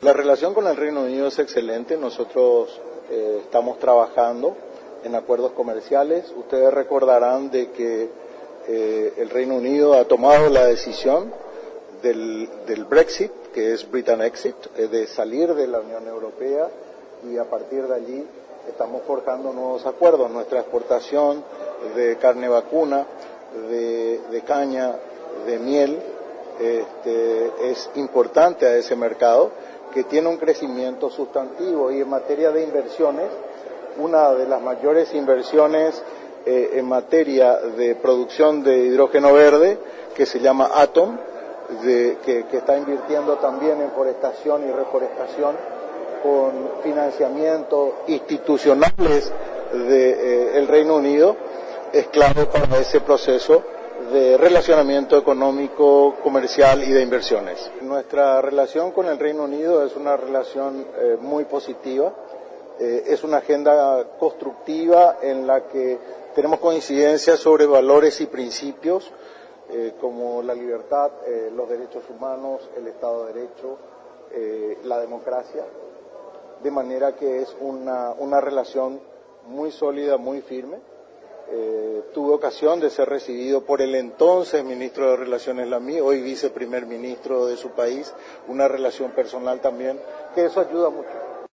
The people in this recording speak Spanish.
La relación con el Reino Unido es excelente. Nosotros estamos trabajando en acuerdos comerciales. Ustedes recordarán de que el Reino Unido ha tomado la decisión del Brexit, que es Britain Exit, de salir de la Unión Europea, y a partir de allí estamos forjando nuevos acuerdos. Nuestra exportación de carne vacuna, de caña, de miel, es importante a ese mercado, que tiene un crecimiento sustantivo. Y en materia de inversiones, una de las mayores inversiones en materia de producción de hidrógeno verde, que se llama Atom, que está invirtiendo también en forestación y reforestación con financiamientos institucionales del Reino Unido, es clave para ese proceso de relacionamiento económico, comercial y de inversiones. Nuestra relación con el Reino Unido es una relación muy positiva, es una agenda constructiva en la que tenemos coincidencias sobre valores y principios como la libertad, los derechos humanos, el Estado de Derecho, la democracia, de manera que es una relación muy sólida, muy firme. Tuve ocasión de ser recibido por el entonces ministro de Relaciones Lamí, hoy viceprimer ministro de su país, una relación personal también, que eso ayuda mucho.